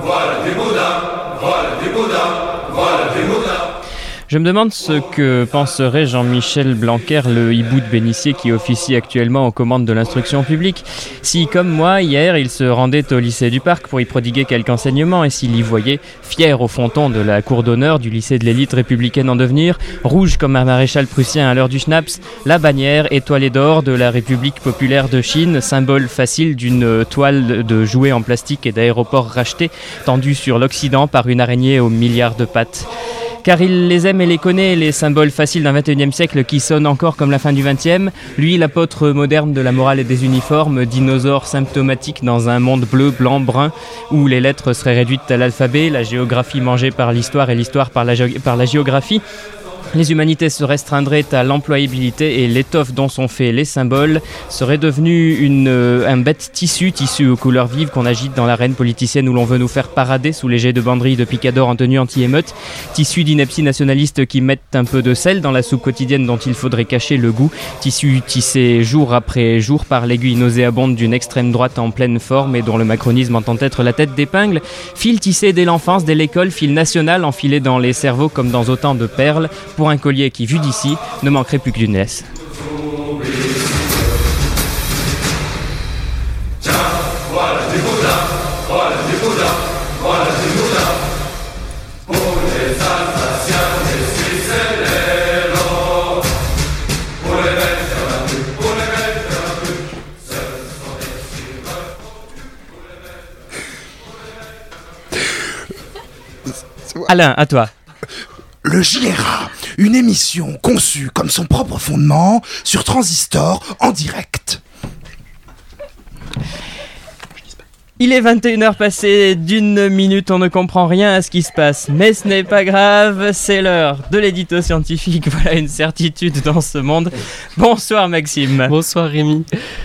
Je me demande ce que penserait Jean-Michel Blanquer, le hibou de bénissier qui officie actuellement aux commandes de l'instruction publique, si, comme moi, hier, il se rendait au lycée du Parc pour y prodiguer quelques enseignements et s'il y voyait, fier au fronton de la cour d'honneur du lycée de l'élite républicaine en devenir, rouge comme un maréchal prussien à l'heure du schnapps, la bannière étoilée d'or de la République populaire de Chine, symbole facile d'une toile de jouets en plastique et d'aéroports rachetés, tendue sur l'Occident par une araignée aux milliards de pattes. Car il les aime et les connaît, les symboles faciles d'un 21e siècle qui sonnent encore comme la fin du 20e. Lui, l'apôtre moderne de la morale et des uniformes, dinosaure symptomatique dans un monde bleu, blanc, brun, où les lettres seraient réduites à l'alphabet, la géographie mangée par l'histoire et l'histoire par la géographie. Les humanités se restreindraient à l'employabilité et l'étoffe dont sont faits les symboles serait devenue un bête tissu aux couleurs vives qu'on agite dans l'arène politicienne où l'on veut nous faire parader sous les jets de banderilles de picadors en tenue anti-émeute, tissu d'inepties nationalistes qui mettent un peu de sel dans la soupe quotidienne dont il faudrait cacher le goût, tissu tissé jour après jour par l'aiguille nauséabonde d'une extrême droite en pleine forme et dont le macronisme entend être la tête d'épingle, fil tissé dès l'enfance, dès l'école, fil national enfilé dans les cerveaux comme dans autant de perles, pour un collier qui, vu d'ici, ne manquerait plus que d'une laisse. Alain, à toi. Le JRA, une émission conçue comme son propre fondement sur Transistor en direct. Il est 21h passé d'1 minute, on ne comprend rien à ce qui se passe, mais ce n'est pas grave, c'est l'heure de l'édito scientifique, voilà une certitude dans ce monde. Bonsoir Maxime. Bonsoir Rémi.